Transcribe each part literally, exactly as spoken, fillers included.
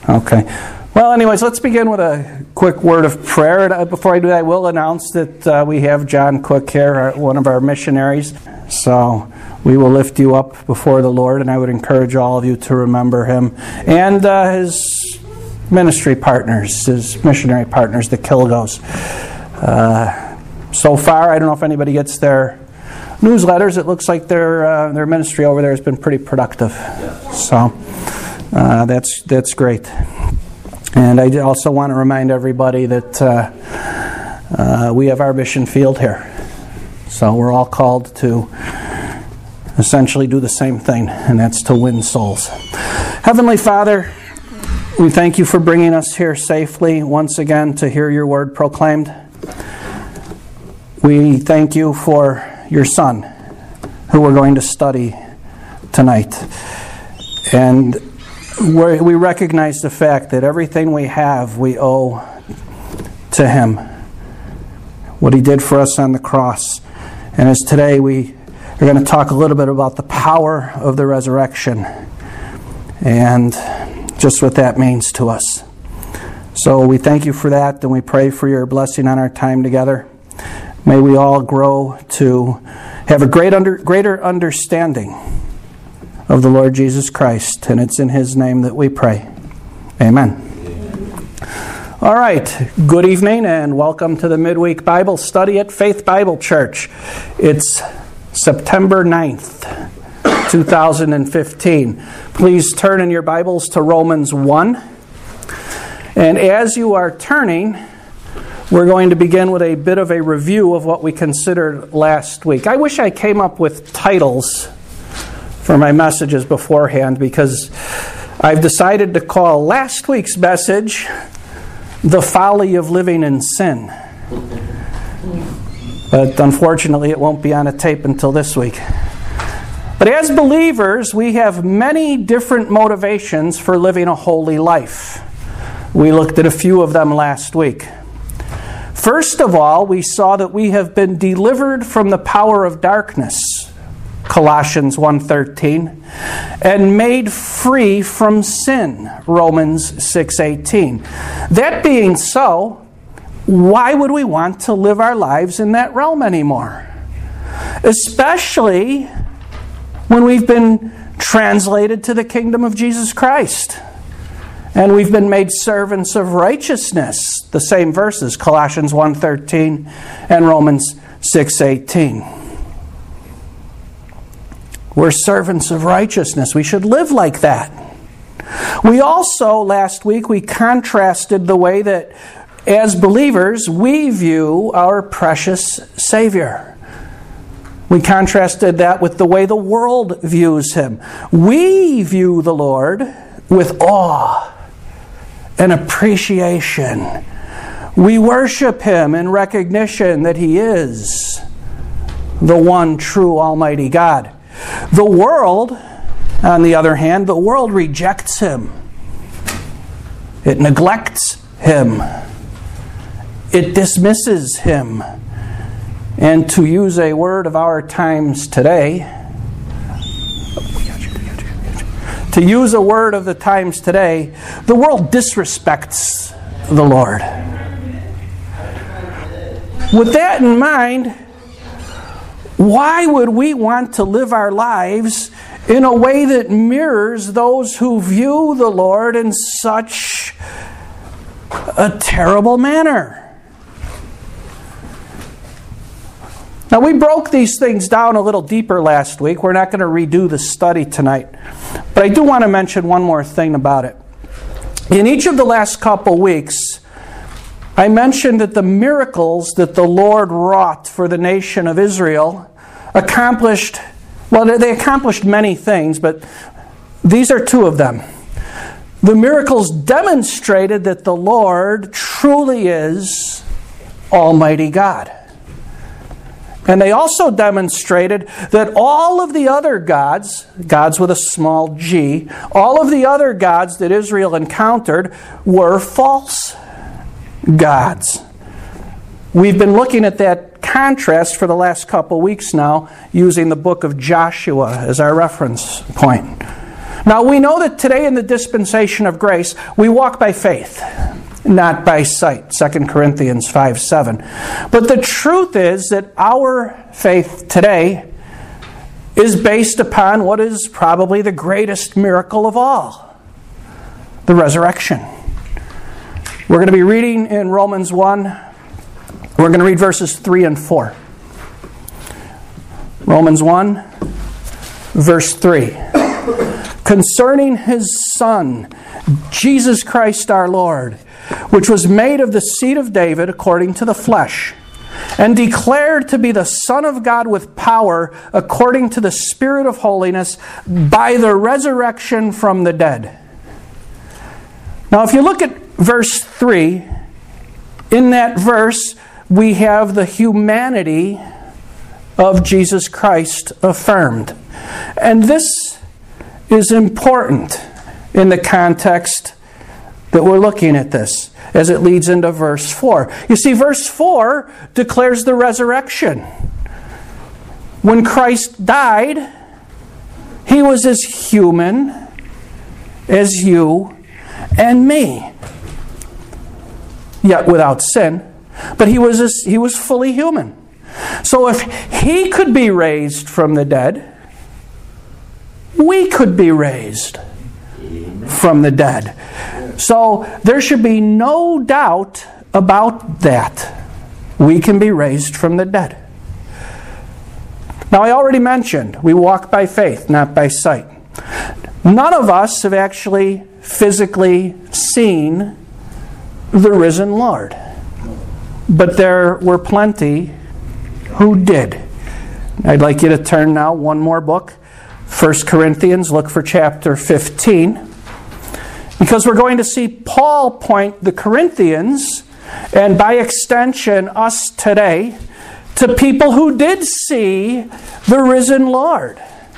Okay. Well, anyways, let's begin with a quick word of prayer. And before I do that, I will announce that uh, we have John Cook here, our, one of our missionaries. So we will lift you up before the Lord, and I would encourage all of you to remember him and uh, his ministry partners, his missionary partners, the Kilgos. Uh, so far, I don't know if anybody gets their newsletters. It looks like their uh, their ministry over there has been pretty productive. So uh, that's that's great. And I also want to remind everybody that uh, uh, we have our mission field here. So we're all called to essentially do the same thing, and that's to win souls. Heavenly Father, we thank you for bringing us here safely once again to hear your word proclaimed. We thank you for your Son, who we're going to study tonight. And We're, we recognize the fact that everything we have, we owe to him. What he did for us on the cross. And as today we are going to talk a little bit about the power of the resurrection and just what that means to us. So we thank you for that, and we pray for your blessing on our time together. May we all grow to have a great under, greater understanding of the Lord Jesus Christ, and it's in his name that we pray. Amen. All right, good evening and welcome to the Midweek Bible Study at Faith Bible Church. It's September ninth, two thousand fifteen. Please turn in your Bibles to Romans one. And as you are turning, we're going to begin with a bit of a review of what we considered last week. I wish I came up with titles for my messages beforehand, because I've decided to call last week's message The Folly of Living in Sin. But unfortunately it won't be on a tape until this week. But as believers, we have many different motivations for living a holy life. We looked at a few of them last week. First of all, we saw that we have been delivered from the power of darkness, Colossians one thirteen, and made free from sin, Romans six eighteen. That being so, why would we want to live our lives in that realm anymore? Especially when we've been translated to the kingdom of Jesus Christ, and we've been made servants of righteousness, the same verses, Colossians one thirteen and Romans six eighteen. We're servants of righteousness. We should live like that. We also, last week, we contrasted the way that, as believers, we view our precious Savior. We contrasted that with the way the world views him. We view the Lord with awe and appreciation. We worship him in recognition that he is the one true Almighty God. The world, on the other hand, the world rejects him. It neglects him. It dismisses him. And to use a word of our times today, to use a word of the times today, the world disrespects the Lord. With that in mind, why would we want to live our lives in a way that mirrors those who view the Lord in such a terrible manner? Now, we broke these things down a little deeper last week. We're not going to redo the study tonight. But I do want to mention one more thing about it. In each of the last couple weeks, I mentioned that the miracles that the Lord wrought for the nation of Israel accomplished, well, they accomplished many things, but these are two of them. The miracles demonstrated that the Lord truly is Almighty God. And they also demonstrated that all of the other gods, gods with a small g, all of the other gods that Israel encountered were false gods. We've been looking at that contrast for the last couple weeks now, using the book of Joshua as our reference point. Now we know that today in the dispensation of grace, we walk by faith, not by sight, Second Corinthians five seven. But the truth is that our faith today is based upon what is probably the greatest miracle of all, the resurrection. We're going to be reading in Romans one. We're going to read verses three and four. Romans one, verse three. Concerning His Son, Jesus Christ our Lord, which was made of the seed of David according to the flesh, and declared to be the Son of God with power according to the Spirit of holiness by the resurrection from the dead. Now if you look at verse three, in that verse we have the humanity of Jesus Christ affirmed. And this is important in the context that we're looking at this, as it leads into verse four. You see, verse four declares the resurrection. When Christ died, He was as human as you and me, yet without sin. But He was as, He was fully human. So if He could be raised from the dead, we could be raised from the dead. So there should be no doubt about that. We can be raised from the dead. Now I already mentioned, we walk by faith, not by sight. None of us have actually physically seen the risen Lord. But there were plenty who did. I'd like you to turn now one more book. First Corinthians, look for chapter fifteen. Because we're going to see Paul point the Corinthians, and by extension us today, to people who did see the risen Lord.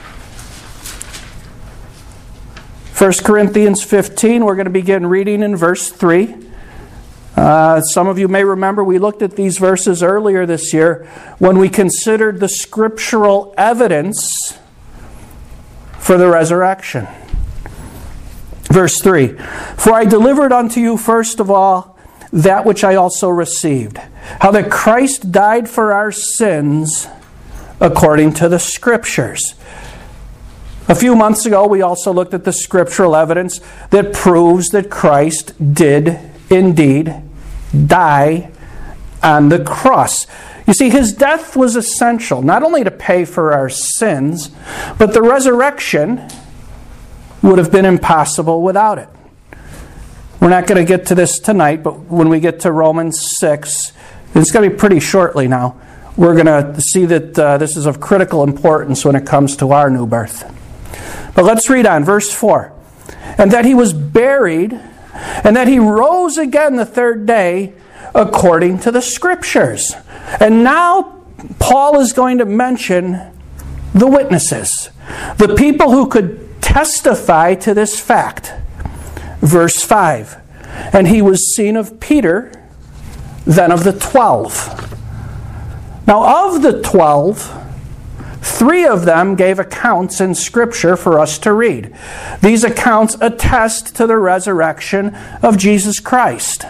First Corinthians fifteen, we're going to begin reading in verse three. Uh, some of you may remember we looked at these verses earlier this year when we considered the scriptural evidence for the resurrection. Verse three, for I delivered unto you first of all that which I also received, how that Christ died for our sins according to the Scriptures. A few months ago we also looked at the scriptural evidence that proves that Christ did indeed die on the cross. You see, His death was essential, not only to pay for our sins, but the resurrection would have been impossible without it. We're not going to get to this tonight, but when we get to Romans six, it's going to be pretty shortly now, we're going to see that uh, this is of critical importance when it comes to our new birth. But let's read on, verse four. And that He was buried, and that He rose again the third day according to the Scriptures. And now Paul is going to mention the witnesses, the people who could testify to this fact. Verse five. And He was seen of Peter, then of the twelve. Now of the twelve, three of them gave accounts in Scripture for us to read. These accounts attest to the resurrection of Jesus Christ.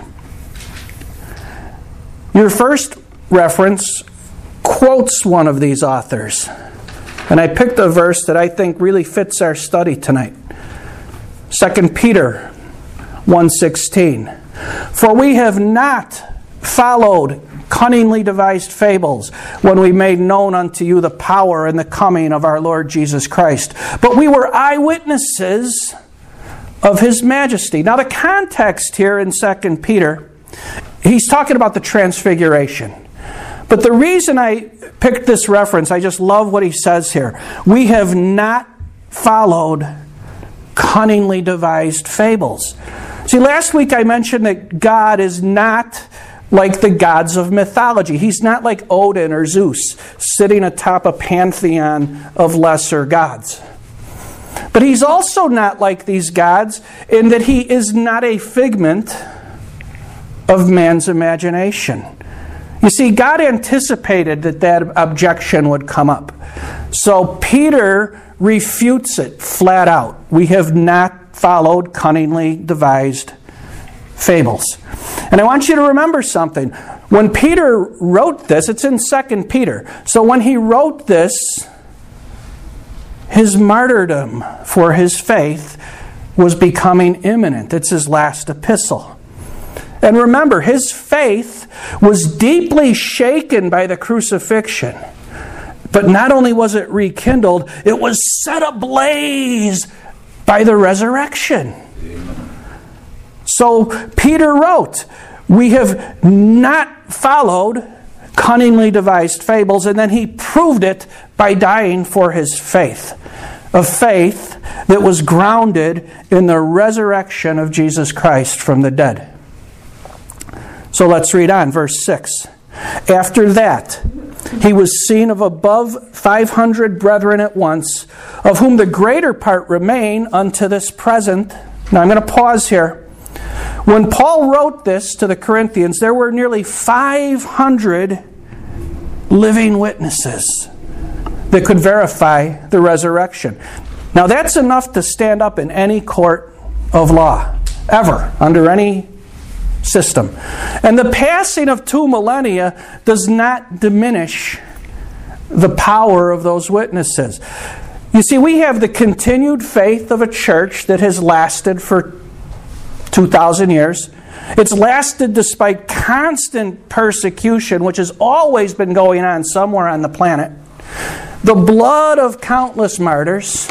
Your first reference quotes one of these authors. And I picked a verse that I think really fits our study tonight. Second Peter one sixteen. For we have not followed cunningly devised fables when we made known unto you the power and the coming of our Lord Jesus Christ, but we were eyewitnesses of His majesty. Now the context here in Second Peter, he's talking about the transfiguration. But the reason I picked this reference, I just love what he says here. We have not followed cunningly devised fables. See, last week I mentioned that God is not like the gods of mythology. He's not like Odin or Zeus, sitting atop a pantheon of lesser gods. But He's also not like these gods in that He is not a figment of man's imagination. You see, God anticipated that that objection would come up. So Peter refutes it flat out. We have not followed cunningly devised fables. And I want you to remember something. When Peter wrote this, it's in Second Peter. So when he wrote this, his martyrdom for his faith was becoming imminent. It's his last epistle. And remember, his faith was deeply shaken by the crucifixion. But not only was it rekindled, it was set ablaze by the resurrection. So Peter wrote, we have not followed cunningly devised fables, and then he proved it by dying for his faith. A faith that was grounded in the resurrection of Jesus Christ from the dead. So let's read on, verse six. After that, he was seen of above five hundred brethren at once, of whom the greater part remain unto this present. Now I'm going to pause here. When Paul wrote this to the Corinthians, there were nearly five hundred living witnesses that could verify the resurrection. Now that's enough to stand up in any court of law, ever, under any system. And the passing of two millennia does not diminish the power of those witnesses. You see, we have the continued faith of a church that has lasted for two thousand years. It's lasted despite constant persecution, which has always been going on somewhere on the planet. The blood of countless martyrs.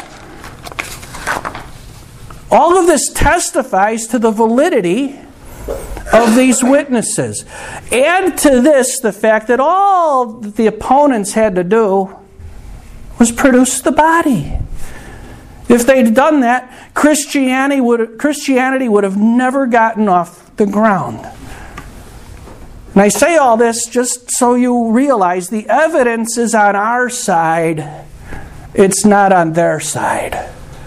All of this testifies to the validity of these witnesses. Add to this the fact that all that the opponents had to do was produce the body. If they'd done that, Christianity would, Christianity would have never gotten off the ground. And I say all this just so you realize the evidence is on our side. It's not on their side.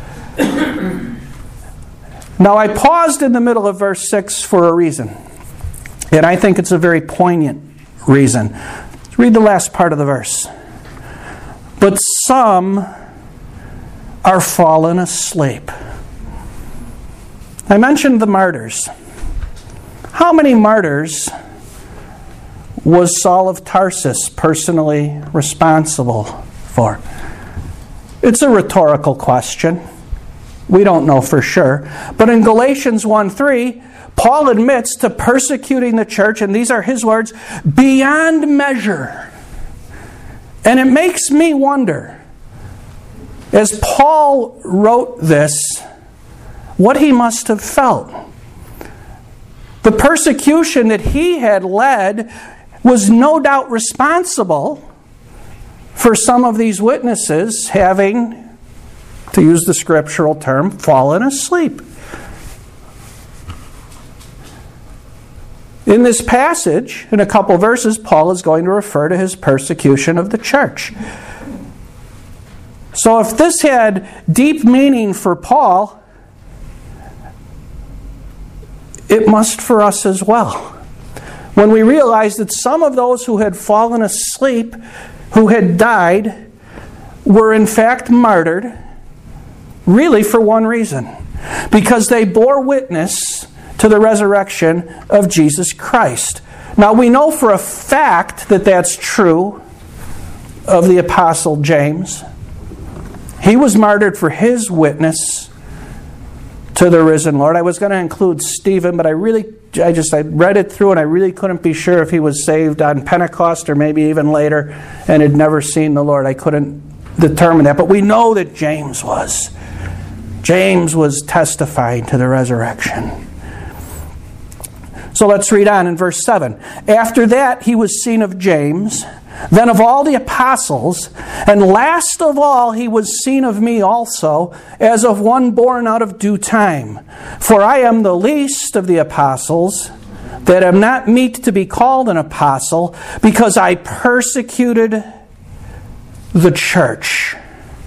Now, I paused in the middle of verse six for a reason. And I think it's a very poignant reason. Let's read the last part of the verse. But some are fallen asleep. I mentioned the martyrs. How many martyrs was Saul of Tarsus personally responsible for? It's a rhetorical question. We don't know for sure. But in Galatians one three, Paul admits to persecuting the church, and these are his words, beyond measure. And it makes me wonder, as Paul wrote this, what he must have felt. The persecution that he had led was no doubt responsible for some of these witnesses having, to use the scriptural term, fallen asleep. In this passage, in a couple verses, Paul is going to refer to his persecution of the church. So if this had deep meaning for Paul, it must for us as well. When we realize that some of those who had fallen asleep, who had died, were in fact martyred, really for one reason. Because they bore witness to the resurrection of Jesus Christ. Now we know for a fact that that's true of the Apostle James. He was martyred for his witness to the risen Lord. I was going to include Stephen, but I really, I just, I read it through and I really couldn't be sure if he was saved on Pentecost or maybe even later and had never seen the Lord. I couldn't determine that. But we know that James was. James was testifying to the resurrection. So let's read on in verse seven. After that he was seen of James, then of all the apostles, and last of all he was seen of me also, as of one born out of due time. For I am the least of the apostles, that am not meet to be called an apostle, because I persecuted the church.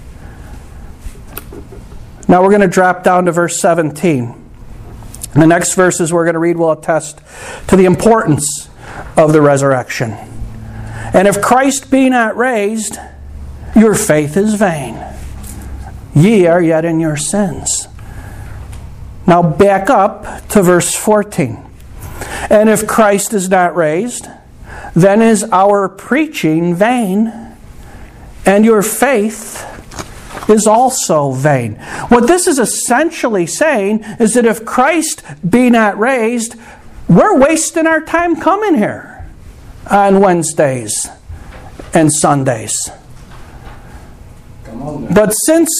Now we're going to drop down to verse seventeen. And the next verses we're going to read will attest to the importance of the resurrection. And if Christ be not raised, your faith is vain. Ye are yet in your sins. Now back up to verse fourteen. And if Christ is not raised, then is our preaching vain, and your faith is also vain. What this is essentially saying is that if Christ be not raised, we're wasting our time coming here on Wednesdays and Sundays. Come on, but since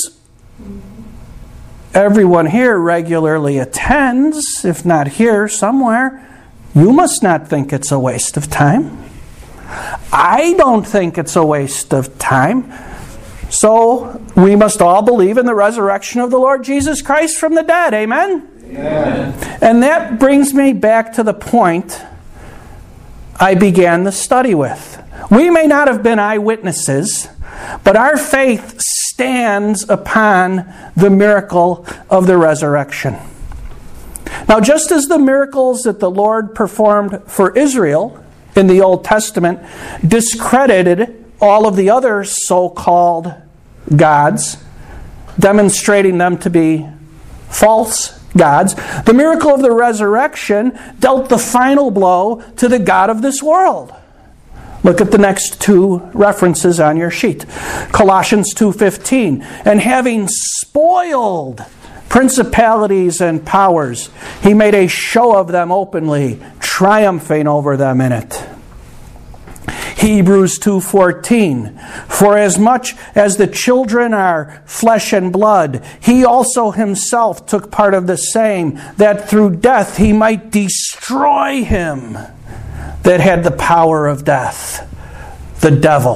everyone here regularly attends, if not here, somewhere, you must not think it's a waste of time. I don't think it's a waste of time. So we must all believe in the resurrection of the Lord Jesus Christ from the dead. Amen? Amen. And that brings me back to the point I began the study with. We may not have been eyewitnesses, but our faith stands upon the miracle of the resurrection. Now, just as the miracles that the Lord performed for Israel in the Old Testament discredited all of the other so-called gods, demonstrating them to be false gods, the miracle of the resurrection dealt the final blow to the god of this world. Look at the next two references on your sheet. Colossians two fifteen. And having spoiled principalities and powers, he made a show of them openly, triumphing over them in it. Hebrews two fourteen. For as much as the children are flesh and blood, he also himself took part of the same, that through death he might destroy him that had the power of death, the devil.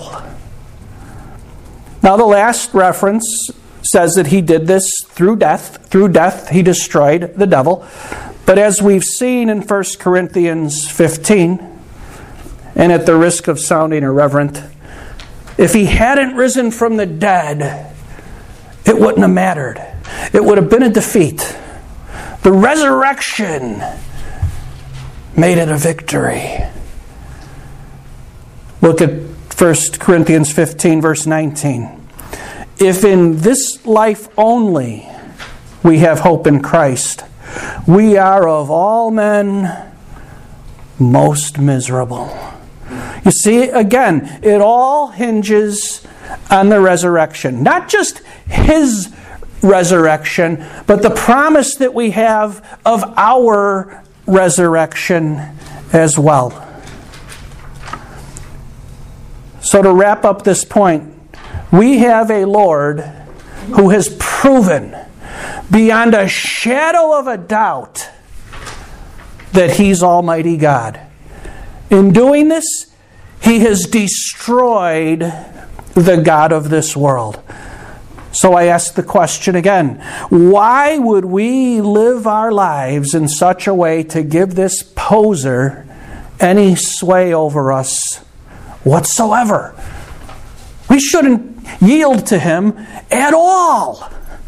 Now the last reference says that he did this through death. Through death he destroyed the devil. But as we've seen in First Corinthians fifteen, and at the risk of sounding irreverent, if he hadn't risen from the dead, it wouldn't have mattered. It would have been a defeat. The resurrection made it a victory. Look at First Corinthians fifteen, verse nineteen. If in this life only we have hope in Christ, we are of all men most miserable. You see, again, it all hinges on the resurrection. Not just his resurrection, but the promise that we have of our resurrection as well. So to wrap up this point, we have a Lord who has proven beyond a shadow of a doubt that he's Almighty God. In doing this, he has destroyed the god of this world. So I ask the question again, why would we live our lives in such a way to give this poser any sway over us whatsoever? We shouldn't yield to him at all.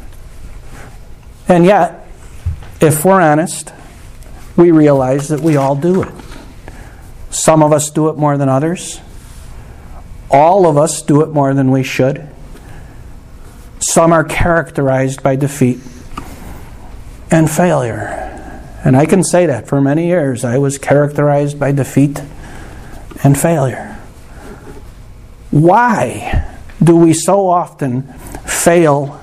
And yet, if we're honest, we realize that we all do it. Some of us do it more than others. All of us do it more than we should. Some are characterized by defeat and failure. And I can say that for many years I was characterized by defeat and failure. Why do we so often fail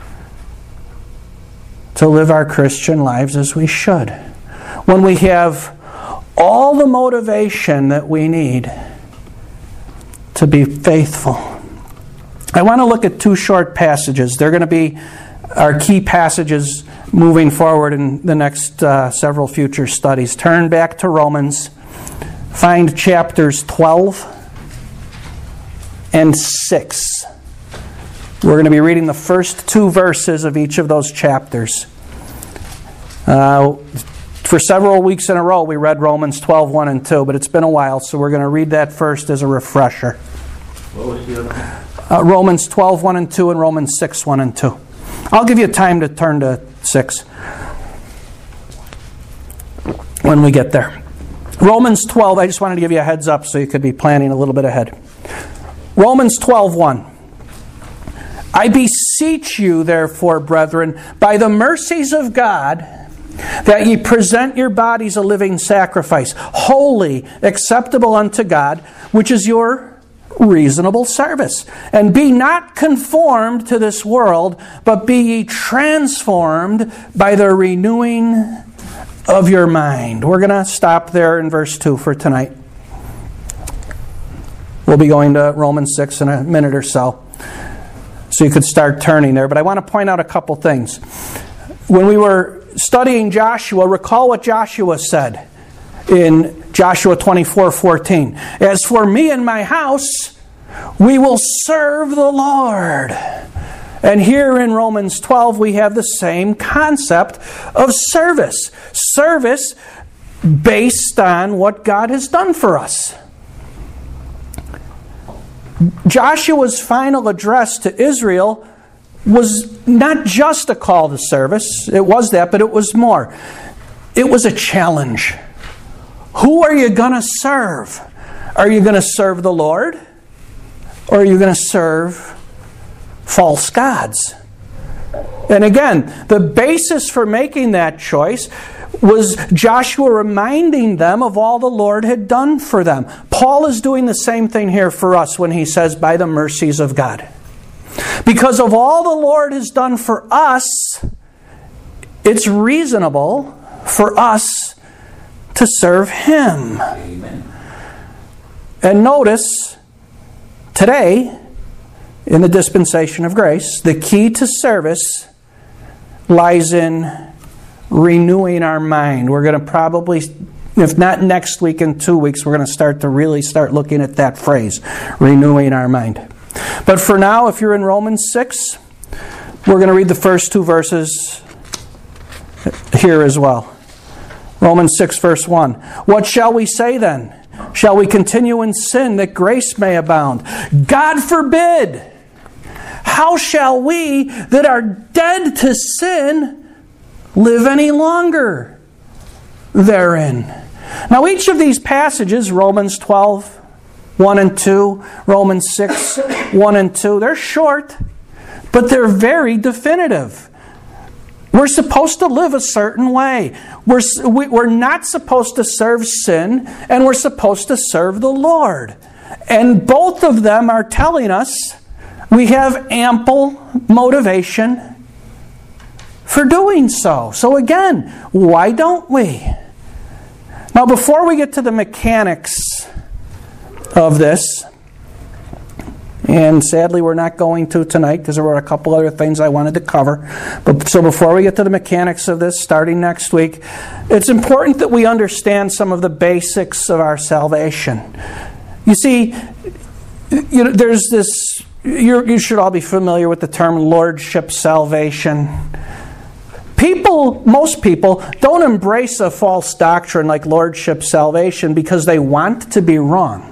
to live our Christian lives as we should, when we have all the motivation that we need to be faithful? I want to look at two short passages. They're going to be our key passages moving forward in the next uh, several future studies. Turn back to Romans. Find chapters twelve and six. We're going to be reading the first two verses of each of those chapters. Uh, For several weeks in a row, we read Romans twelve, one and two, but it's been a while, so we're going to read that first as a refresher. What was the other one? Uh, Romans twelve, one and two, and Romans six, one and two. I'll give you time to turn to six when we get there. Romans twelve, I just wanted to give you a heads up so you could be planning a little bit ahead. Romans twelve, one. I beseech you, therefore, brethren, by the mercies of God, that ye present your bodies a living sacrifice, holy, acceptable unto God, which is your reasonable service. And be not conformed to this world, but be ye transformed by the renewing of your mind. We're going to stop there in verse two for tonight. We'll be going to Romans six in a minute or so. So you could start turning there. But I want to point out a couple things. When we were studying Joshua, recall what Joshua said in Joshua twenty-four fourteen. As for me and my house, we will serve the Lord. And here in Romans twelve, we have the same concept of service. Service based on what God has done for us. Joshua's final address to Israel was not just a call to service. It was that, but it was more. It was a challenge. Who are you going to serve? Are you going to serve the Lord? Or are you going to serve false gods? And again, the basis for making that choice was Joshua reminding them of all the Lord had done for them. Paul is doing the same thing here for us when he says, by the mercies of God. Because of all the Lord has done for us, it's reasonable for us to serve Him. Amen. And notice, today, in the dispensation of grace, the key to service lies in renewing our mind. We're going to probably, if not next week, in two weeks, we're going to start to really start looking at that phrase, renewing our mind. But for now, if you're in Romans six, we're going to read the first two verses here as well. Romans six, verse one. What shall we say then? Shall we continue in sin that grace may abound? God forbid! How shall we that are dead to sin live any longer therein? Now each of these passages, Romans twelve, one and two, Romans six, one and two, they're short, but they're very definitive. We're supposed to live a certain way. We're, we're not supposed to serve sin, and we're supposed to serve the Lord. And both of them are telling us we have ample motivation for doing so. So again, why don't we? Now, before we get to the mechanics of this, and sadly we're not going to tonight because there were a couple other things I wanted to cover. But so before we get to the mechanics of this, starting next week, it's important that we understand some of the basics of our salvation. You see, you know, there's this. You're, you should all be familiar with the term lordship salvation. People, most people, don't embrace a false doctrine like lordship salvation because they want to be wrong.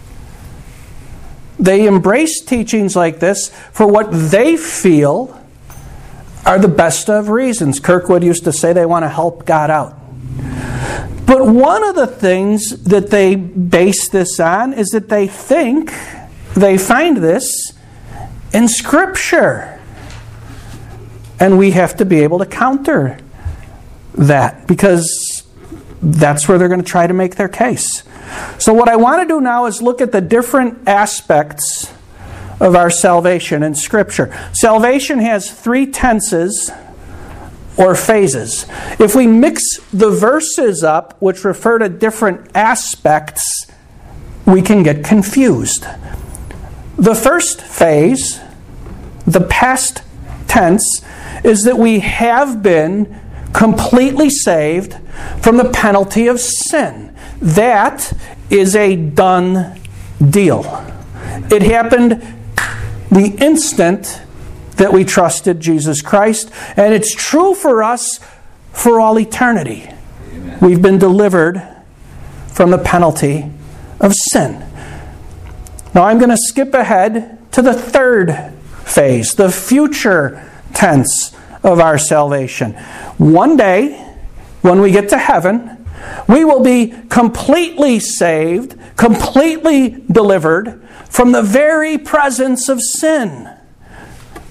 They embrace teachings like this for what they feel are the best of reasons. Kirkwood used to say they want to help God out. But one of the things that they base this on is that they think they find this in Scripture. And we have to be able to counter that because that's where they're going to try to make their case. So what I want to do now is look at the different aspects of our salvation in Scripture. Salvation has three tenses or phases. If we mix the verses up, which refer to different aspects, we can get confused. The first phase, the past tense, is that we have been completely saved from the penalty of sin. That is a done deal. It happened the instant that we trusted Jesus Christ, and it's true for us for all eternity. Amen. We've been delivered from the penalty of sin. Now I'm going to skip ahead to the third phase, the future tense of our salvation. One day, when we get to heaven, we will be completely saved, completely delivered from the very presence of sin.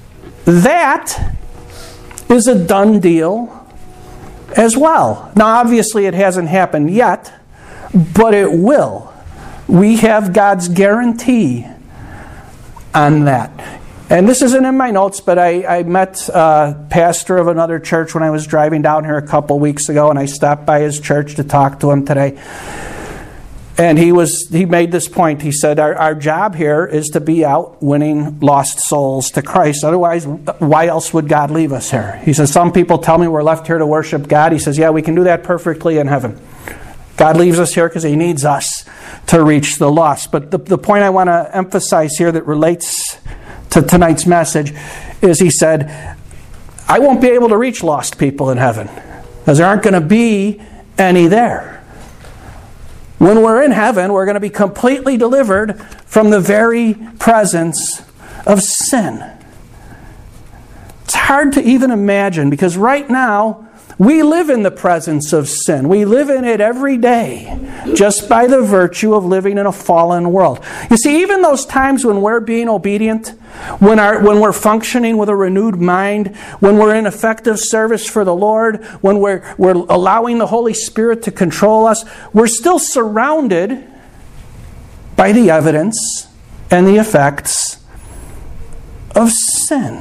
that is a done deal as well. Now, obviously, it hasn't happened yet, but it will. We have God's guarantee on that. And this isn't in my notes, but I, I met a pastor of another church when I was driving down here a couple weeks ago, and I stopped by his church to talk to him today. And he was he made this point. He said, our, our job here is to be out winning lost souls to Christ. Otherwise, why else would God leave us here? He says, some people tell me we're left here to worship God. He says, yeah, we can do that perfectly in heaven. God leaves us here because He needs us to reach the lost. But the, the point I want to emphasize here that relates to tonight's message is He said, I won't be able to reach lost people in heaven because there aren't going to be any there. When we're in heaven, we're going to be completely delivered from the very presence of sin. It's hard to even imagine because right now, we live in the presence of sin. We live in it every day just by the virtue of living in a fallen world. You see, even those times when we're being obedient, when our when we're functioning with a renewed mind, when we're in effective service for the Lord, when we're we're allowing the Holy Spirit to control us, we're still surrounded by the evidence and the effects of sin.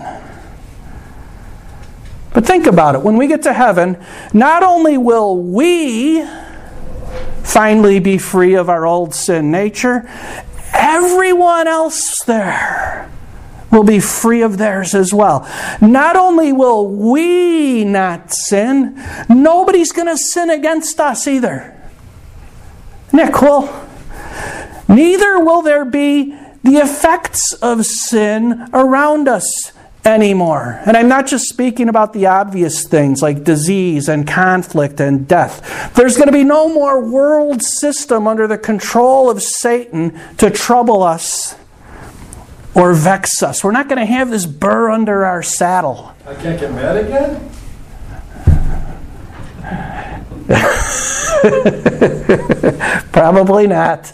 But think about it. When we get to heaven, not only will we finally be free of our old sin nature, everyone else there will be free of theirs as well. Not only will we not sin, nobody's going to sin against us either. Isn't that cool? Neither will there be the effects of sin around us anymore. And I'm not just speaking about the obvious things like disease and conflict and death. There's going to be no more world system under the control of Satan to trouble us or vex us. We're not going to have this burr under our saddle. I can't get mad again? Probably not.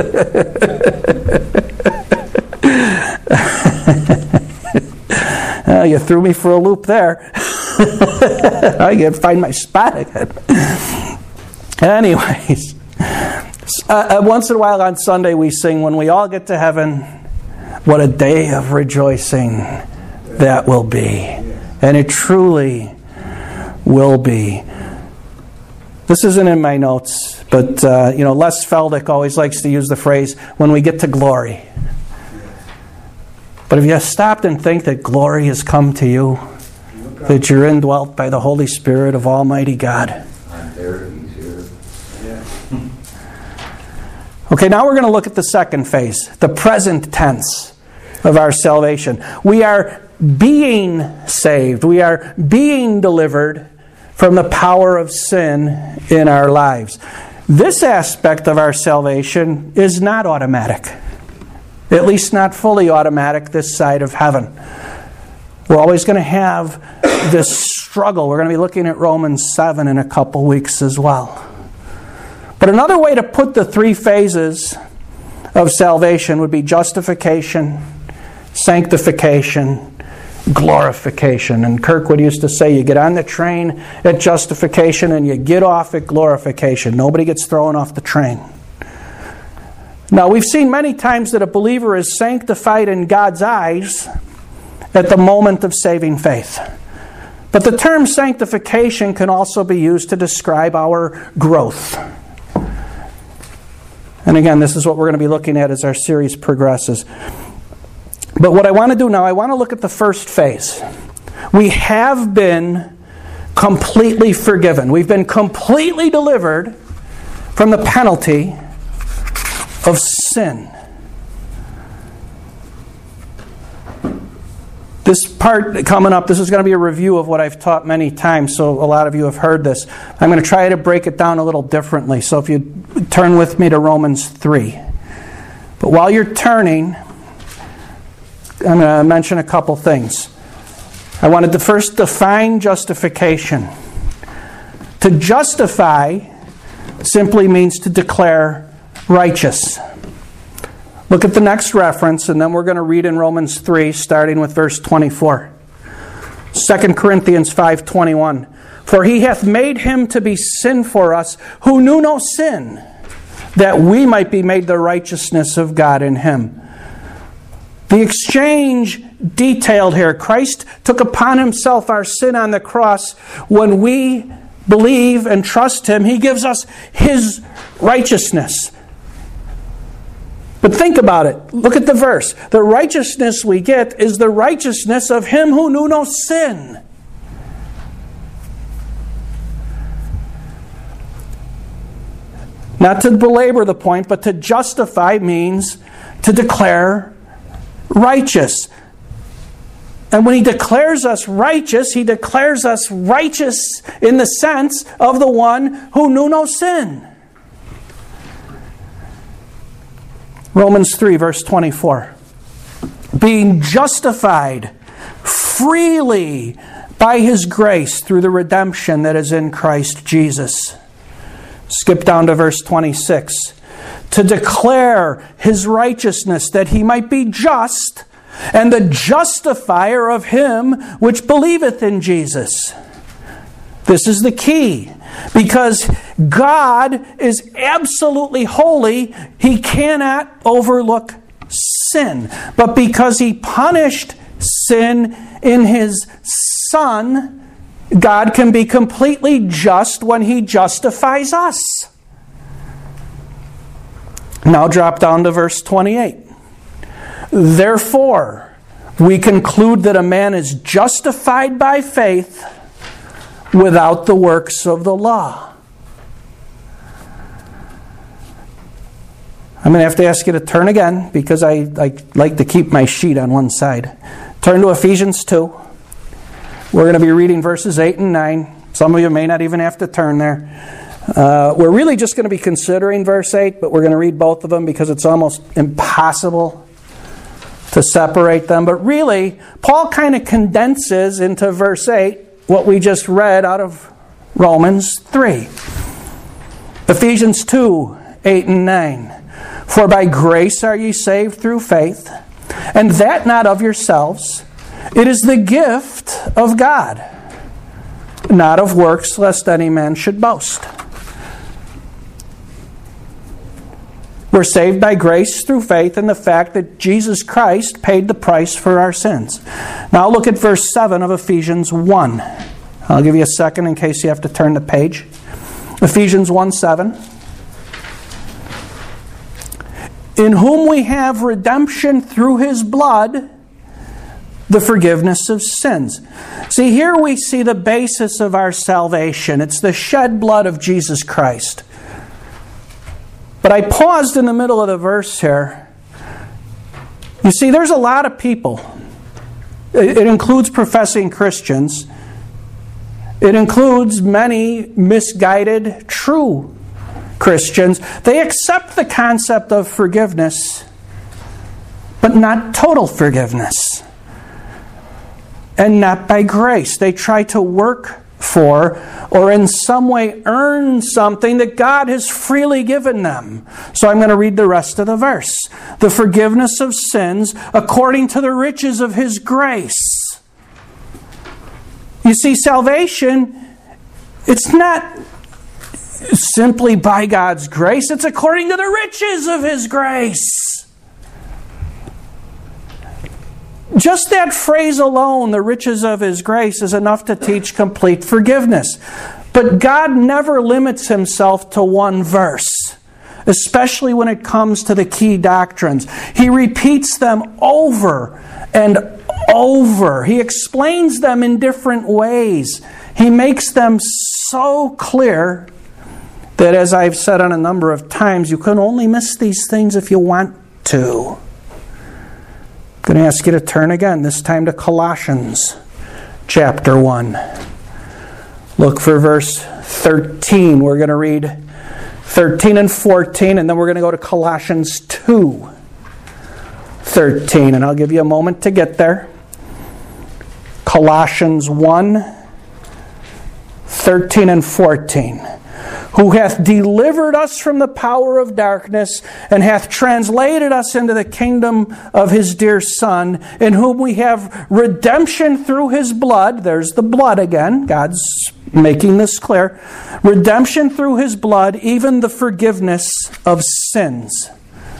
Uh, you threw me for a loop there. I can't find my spot again. Anyways, uh, once in a while on Sunday we sing, when we all get to heaven, what a day of rejoicing that will be. And it truly will be. This isn't in my notes, but uh, you know, Les Feldick always likes to use the phrase, when we get to glory. But if you stopped and think that glory has come to you, that you're indwelt by the Holy Spirit of Almighty God. I'm there, He's here. Yeah. Okay, now we're going to look at the second phase, the present tense of our salvation. We are being saved. We are being delivered from the power of sin in our lives. This aspect of our salvation is not automatic. At least not fully automatic this side of heaven. We're always going to have this struggle. We're going to be looking at Romans seven in a couple weeks as well. But another way to put the three phases of salvation would be justification, sanctification, glorification. And Kirkwood used to say you get on the train at justification and you get off at glorification. Nobody gets thrown off the train. Now, we've seen many times that a believer is sanctified in God's eyes at the moment of saving faith. But the term sanctification can also be used to describe our growth. And again, this is what we're going to be looking at as our series progresses. But what I want to do now, I want to look at the first phase. We have been completely forgiven. We've been completely delivered from the penalty of sin. This part coming up, this is going to be a review of what I've taught many times, so a lot of you have heard this. I'm going to try to break it down a little differently. So if you turn with me to Romans three. But while you're turning, I'm going to mention a couple things. I wanted to first define justification. To justify simply means to declare righteous. Look at the next reference, and then we're going to read in Romans three, starting with verse twenty-four. Second Corinthians five twenty-one. For he hath made him to be sin for us, who knew no sin, that we might be made the righteousness of God in him. The exchange detailed here. Christ took upon himself our sin on the cross. When we believe and trust him, he gives us his righteousness. But think about it. Look at the verse. The righteousness we get is the righteousness of him who knew no sin. Not to belabor the point, but to justify means to declare righteous. And when he declares us righteous, he declares us righteous in the sense of the one who knew no sin. Romans three, verse twenty-four. Being justified freely by his grace through the redemption that is in Christ Jesus. Skip down to verse twenty-six. To declare his righteousness, that he might be just, and the justifier of him which believeth in Jesus. This is the key. Because God is absolutely holy, he cannot overlook sin. But because he punished sin in his Son, God can be completely just when he justifies us. Now drop down to verse twenty-eight. Therefore, we conclude that a man is justified by faith without the works of the law. I'm going to have to ask you to turn again because I, I like to keep my sheet on one side. Turn to Ephesians two. We're going to be reading verses eight and nine. Some of you may not even have to turn there. Uh, we're really just going to be considering verse eight, but we're going to read both of them because it's almost impossible to separate them. But really, Paul kind of condenses into verse eight what we just read out of Romans three. Ephesians two, eight and nine. For by grace are ye saved through faith, and that not of yourselves. It is the gift of God, not of works, lest any man should boast. We're saved by grace through faith in the fact that Jesus Christ paid the price for our sins. Now look at verse seven of Ephesians one. I'll give you a second in case you have to turn the page. Ephesians one seven. In whom we have redemption through his blood, the forgiveness of sins. See, here we see the basis of our salvation. It's the shed blood of Jesus Christ. But I paused in the middle of the verse here. You see, there's a lot of people. It includes professing Christians. It includes many misguided, true Christians. They accept the concept of forgiveness, but not total forgiveness. And not by grace. They try to work for or in some way earn something that God has freely given them. So I'm going to read the rest of the verse. The forgiveness of sins according to the riches of his grace. You see, salvation, it's not simply by God's grace. It's according to the riches of his grace. Just that phrase alone, the riches of his grace, is enough to teach complete forgiveness. But God never limits himself to one verse, especially when it comes to the key doctrines. He repeats them over and over. He explains them in different ways. He makes them so clear that, as I've said on a number of times, you can only miss these things if you want to. I'm going to ask you to turn again, this time to Colossians chapter one. Look for verse thirteen. We're going to read thirteen and fourteen, and then we're going to go to Colossians two thirteen. And I'll give you a moment to get there. Colossians one thirteen and fourteen. who hath delivered us from the power of darkness, and hath translated us into the kingdom of His dear Son, in whom we have redemption through His blood. There's the blood again. God's making this clear. Redemption through His blood, even the forgiveness of sins.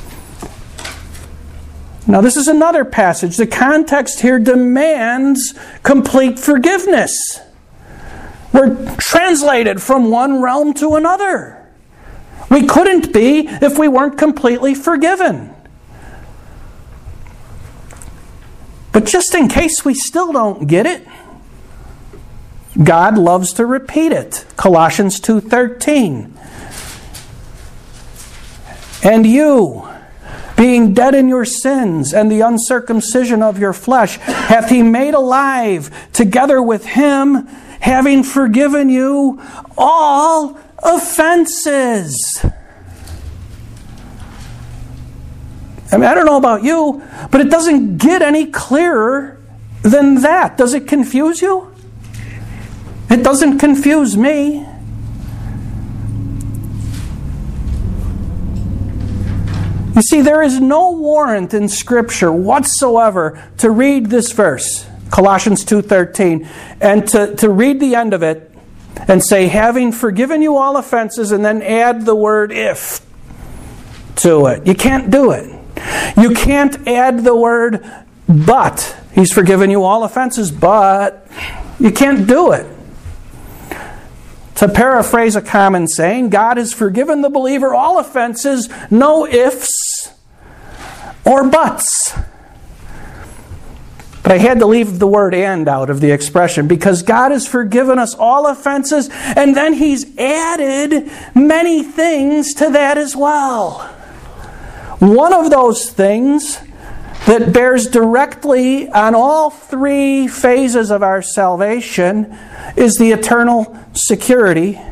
Now, this is another passage. The context here demands complete forgiveness. We're translated from one realm to another. We couldn't be if we weren't completely forgiven. But just in case we still don't get it, God loves to repeat it. Colossians two thirteen. And you, being dead in your sins and the uncircumcision of your flesh, hath He made alive together with Him, having forgiven you all offenses. I mean, I don't know about you, but it doesn't get any clearer than that. Does it confuse you? It doesn't confuse me. You see, there is no warrant in Scripture whatsoever to read this verse, Colossians two thirteen, and to, to read the end of it and say, having forgiven you all offenses, and then add the word if to it. You can't do it. You can't add the word but. He's forgiven you all offenses, but you can't do it. To paraphrase a common saying, God has forgiven the believer all offenses, no ifs or buts. But I had to leave the word and out of the expression because God has forgiven us all offenses, and then He's added many things to that as well. One of those things that bears directly on all three phases of our salvation is the eternal security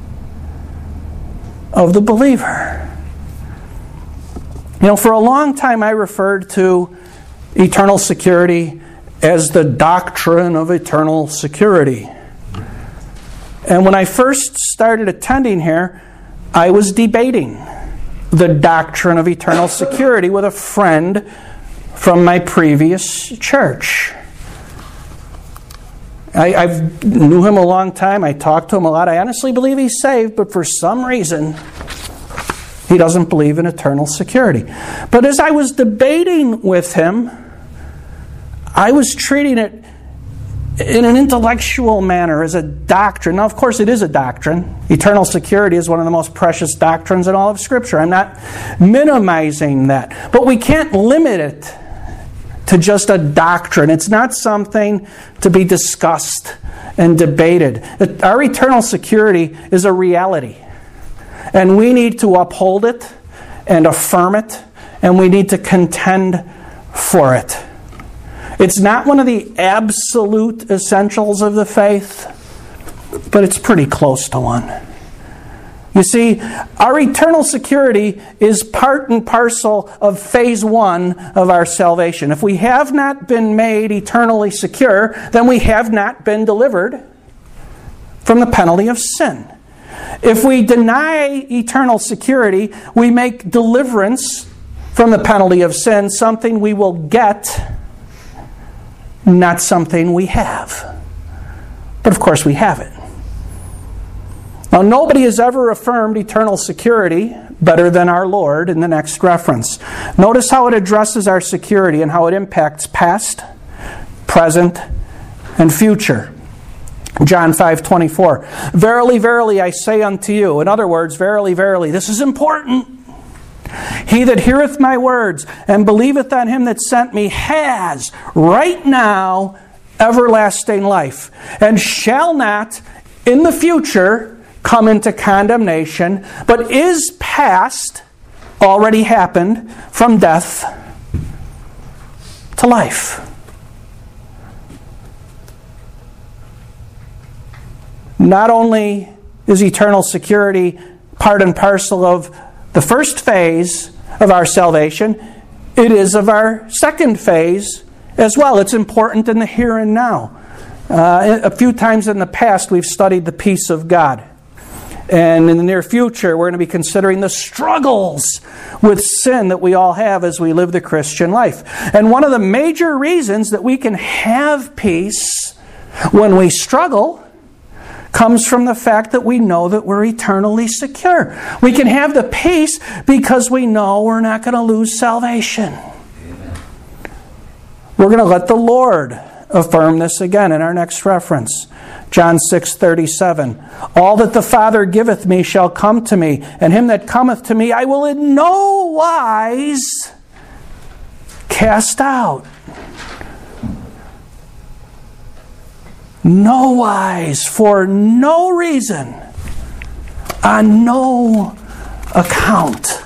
of the believer. You know, for a long time I referred to eternal security as the doctrine of eternal security. And when I first started attending here, I was debating the doctrine of eternal security with a friend from my previous church. I I've knew him a long time. I talked to him a lot. I honestly believe he's saved, but for some reason, he doesn't believe in eternal security. But as I was debating with him, I was treating it in an intellectual manner as a doctrine. Now, of course, it is a doctrine. Eternal security is one of the most precious doctrines in all of Scripture. I'm not minimizing that. But we can't limit it to just a doctrine. It's not something to be discussed and debated. Our eternal security is a reality. And we need to uphold it and affirm it, and we need to contend for it. It's not one of the absolute essentials of the faith, but it's pretty close to one. You see, our eternal security is part and parcel of phase one of our salvation. If we have not been made eternally secure, then we have not been delivered from the penalty of sin. If we deny eternal security, we make deliverance from the penalty of sin something we will get, not something we have. But of course we have it. Now, nobody has ever affirmed eternal security better than our Lord in the next reference. Notice how it addresses our security and how it impacts past, present, and future. John five twenty-four. Verily, verily, I say unto you. In other words, verily, verily. This is important. He that heareth my words and believeth on Him that sent me has right now everlasting life, and shall not in the future come into condemnation, but is passed, already happened, from death to life. Not only is eternal security part and parcel of the first phase of our salvation, it is of our second phase as well. It's important in the here and now. Uh, a few times in the past we've studied the peace of God. And in the near future, we're going to be considering the struggles with sin that we all have as we live the Christian life. And one of the major reasons that we can have peace when we struggle comes from the fact that we know that we're eternally secure. We can have the peace because we know we're not going to lose salvation. Amen. We're going to let the Lord affirm this again in our next reference. John six thirty-seven. All that the Father giveth me shall come to me, and him that cometh to me I will in no wise cast out. No wise, for no reason, on no account.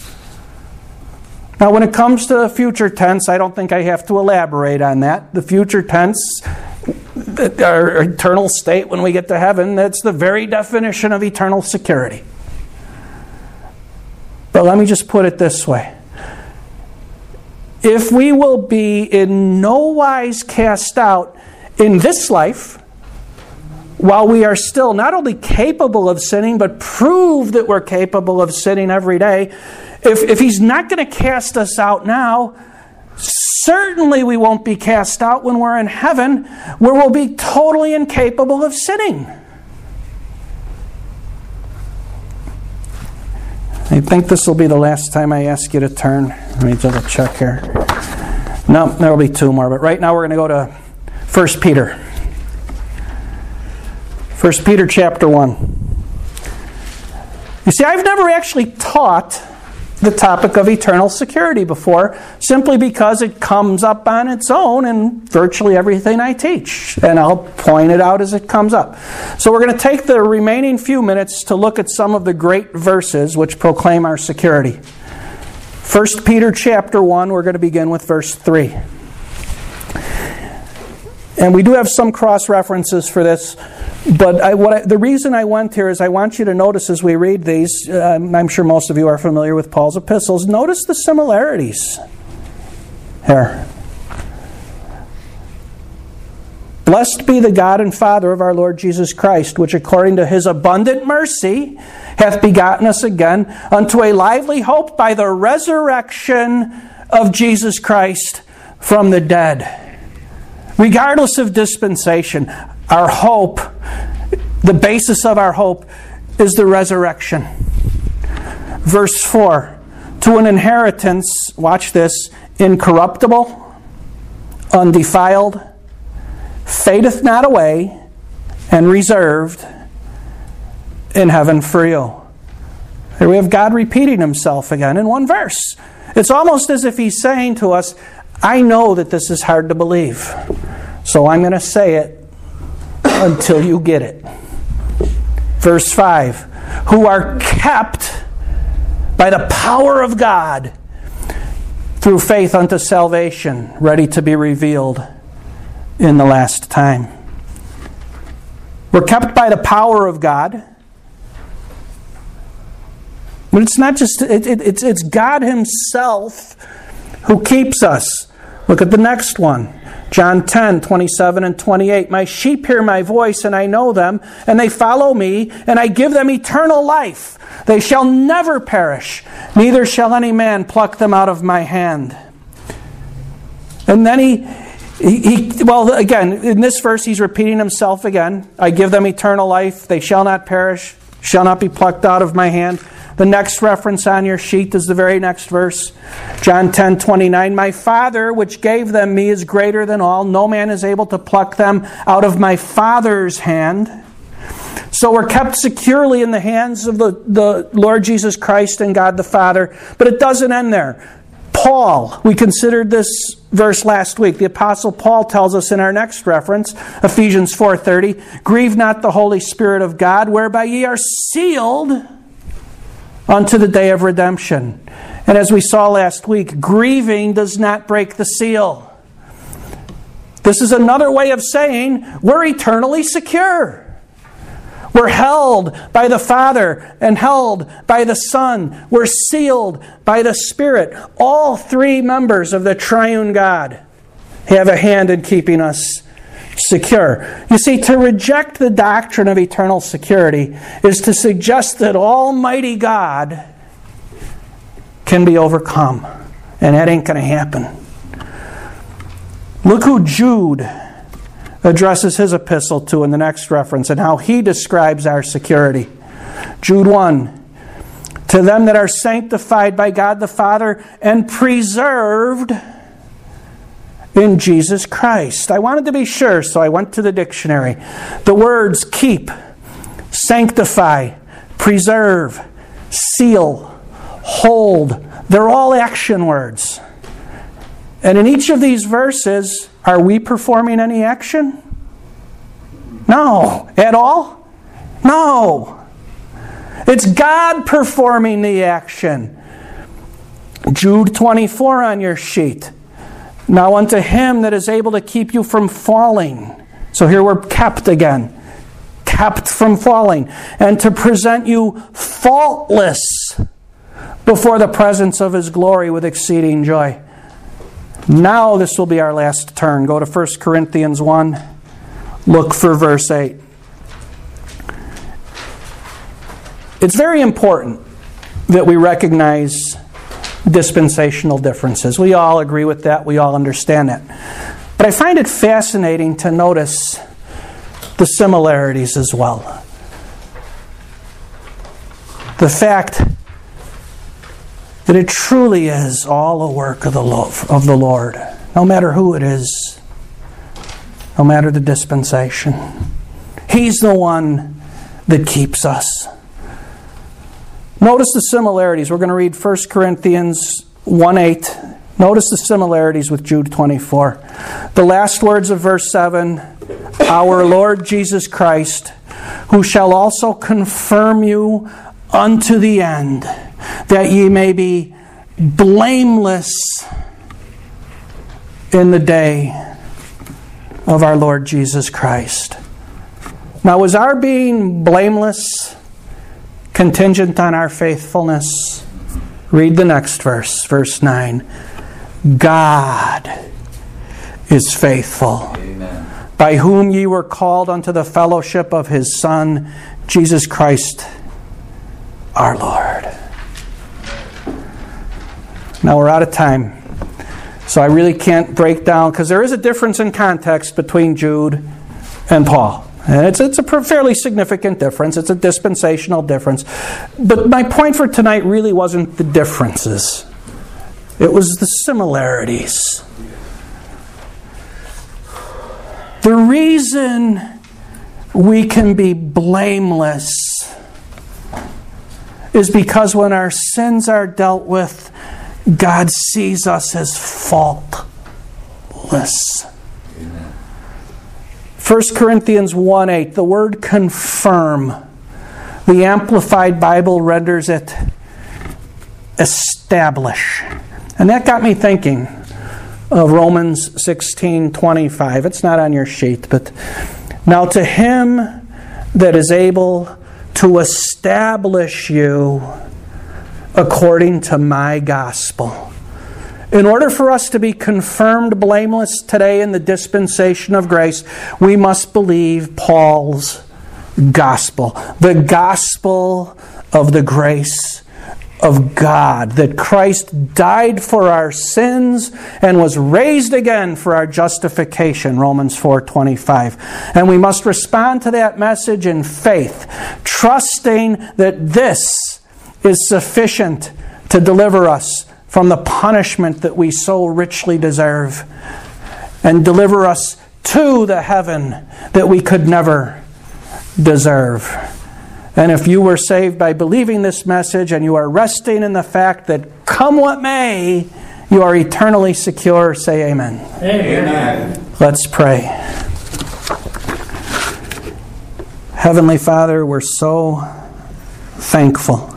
Now, when it comes to the future tense, I don't think I have to elaborate on that. The future tense, our eternal state when we get to heaven, that's the very definition of eternal security. But let me just put it this way. If we will be in no wise cast out in this life, while we are still not only capable of sinning, but prove that we're capable of sinning every day, if, if He's not going to cast us out now, certainly we won't be cast out when we're in heaven, where we'll be totally incapable of sinning. I think this will be the last time I ask you to turn. Let me double check here. No, there will be two more, but right now we're going to go to First Peter. First Peter chapter one. You see, I've never actually taught the topic of eternal security before, simply because it comes up on its own in virtually everything I teach. And I'll point it out as it comes up. So we're going to take the remaining few minutes to look at some of the great verses which proclaim our security. First Peter chapter one, we're going to begin with verse three. And we do have some cross-references for this, but I, what I, the reason I went here is I want you to notice as we read these, uh, I'm sure most of you are familiar with Paul's epistles, notice the similarities here. Blessed be the God and Father of our Lord Jesus Christ, which according to His abundant mercy hath begotten us again unto a lively hope by the resurrection of Jesus Christ from the dead. Regardless of dispensation, our hope, the basis of our hope, is the resurrection. Verse four, to an inheritance, watch this, incorruptible, undefiled, fadeth not away, and reserved in heaven for you. Here we have God repeating Himself again in one verse. It's almost as if He's saying to us, I know that this is hard to believe, so I'm going to say it until you get it. Verse five, who are kept by the power of God through faith unto salvation, ready to be revealed in the last time. We're kept by the power of God. But it's not just, it, it, it's, it's God Himself who keeps us. Look at the next one. John ten, twenty-seven and twenty-eight. My sheep hear my voice, and I know them, and they follow me, and I give them eternal life. They shall never perish, neither shall any man pluck them out of my hand. And then he, he, he well, again, in this verse, he's repeating himself again. I give them eternal life. They shall not perish, shall not be plucked out of my hand. The next reference on your sheet is the very next verse. John ten, twenty-nine. My Father, which gave them me, is greater than all. No man is able to pluck them out of my Father's hand. So we're kept securely in the hands of the, the Lord Jesus Christ and God the Father. But it doesn't end there. Paul, we considered this verse last week. The Apostle Paul tells us in our next reference, Ephesians four thirty, grieve not the Holy Spirit of God, whereby ye are sealed unto the day of redemption. And as we saw last week, grieving does not break the seal. This is another way of saying we're eternally secure. We're held by the Father and held by the Son. We're sealed by the Spirit. All three members of the triune God have a hand in keeping us secure. You see, to reject the doctrine of eternal security is to suggest that Almighty God can be overcome. And that ain't going to happen. Look who Jude addresses his epistle to in the next reference and how he describes our security. Jude one. To them that are sanctified by God the Father and preserved in Jesus Christ. I wanted to be sure, so I went to the dictionary. The words keep, sanctify, preserve, seal, hold, they're all action words. And in each of these verses, are we performing any action? No. At all? No. It's God performing the action. Jude twenty-four on your sheet. Now unto Him that is able to keep you from falling. So here we're kept again. Kept from falling. And to present you faultless before the presence of His glory with exceeding joy. Now this will be our last turn. Go to First Corinthians one. Look for verse eight. It's very important that we recognize dispensational differences. We all agree with that. We all understand that. But I find it fascinating to notice the similarities as well. The fact that it truly is all a work of the of the Lord, no matter who it is, no matter the dispensation. He's the one that keeps us. Notice the similarities. We're going to read First Corinthians one eight. Notice the similarities with Jude twenty-four. The last words of verse seven, our Lord Jesus Christ, who shall also confirm you unto the end, that ye may be blameless in the day of our Lord Jesus Christ. Now, is our being blameless contingent on our faithfulness? Read the next verse, verse nine. God is faithful, Amen. By whom ye were called unto the fellowship of His Son, Jesus Christ, our Lord. Now we're out of time, so I really can't break down, because there is a difference in context between Jude and Paul. And it's, it's a fairly significant difference. It's a dispensational difference. But my point for tonight really wasn't the differences. It was the similarities. The reason we can be blameless is because when our sins are dealt with, God sees us as faultless. Amen. First Corinthians one eight, the word confirm. The Amplified Bible renders it establish. And that got me thinking of Romans sixteen twenty-five. It's not on your sheet, but now to Him that is able to establish you according to my gospel. In order for us to be confirmed blameless today in the dispensation of grace, we must believe Paul's gospel. The gospel of the grace of God. That Christ died for our sins and was raised again for our justification. Romans four twenty-five. And we must respond to that message in faith, trusting that this is sufficient to deliver us from the punishment that we so richly deserve, and deliver us to the heaven that we could never deserve. And if you were saved by believing this message and you are resting in the fact that come what may, you are eternally secure, say amen. Amen. Let's pray. Heavenly Father, we're so thankful.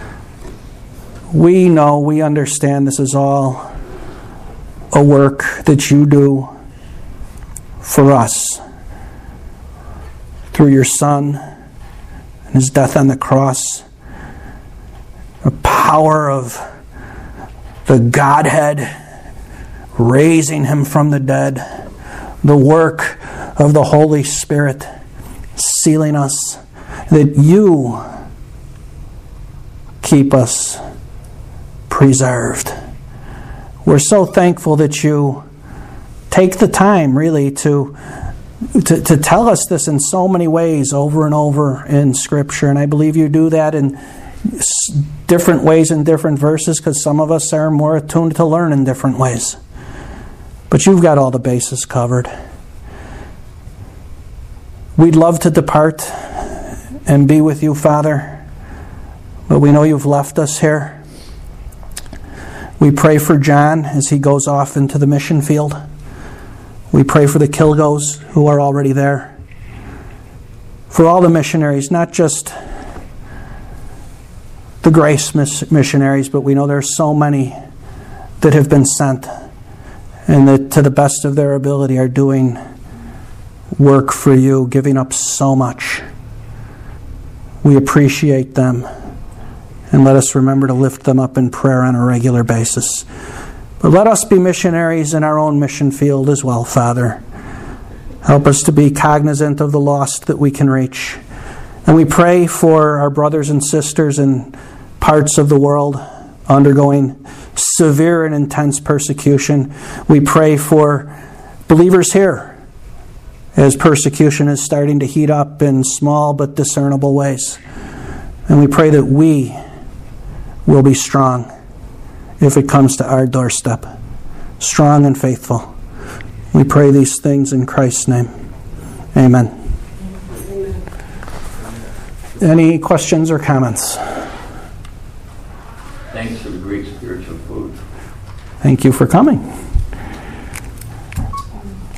We know, we understand this is all a work that you do for us through your Son and His death on the cross. The power of the Godhead raising Him from the dead. The work of the Holy Spirit sealing us, that you keep us preserved. We're so thankful that you take the time, really, to, to, to tell us this in so many ways over and over in Scripture. And I believe you do that in different ways in different verses, because some of us are more attuned to learn in different ways. But you've got all the bases covered. We'd love to depart and be with you, Father, but we know you've left us here. We pray for John as he goes off into the mission field. We pray for the Kilgos who are already there. For all the missionaries, not just the Grace missionaries, but we know there are so many that have been sent and that to the best of their ability are doing work for you, giving up so much. We appreciate them, and let us remember to lift them up in prayer on a regular basis. But let us be missionaries in our own mission field as well, Father. Help us to be cognizant of the lost that we can reach. And we pray for our brothers and sisters in parts of the world undergoing severe and intense persecution. We pray for believers here as persecution is starting to heat up in small but discernible ways. And we pray that we will be strong if it comes to our doorstep. Strong and faithful. We pray these things in Christ's name. Amen. Amen. Any questions or comments? Thanks for the great spiritual food. Thank you for coming.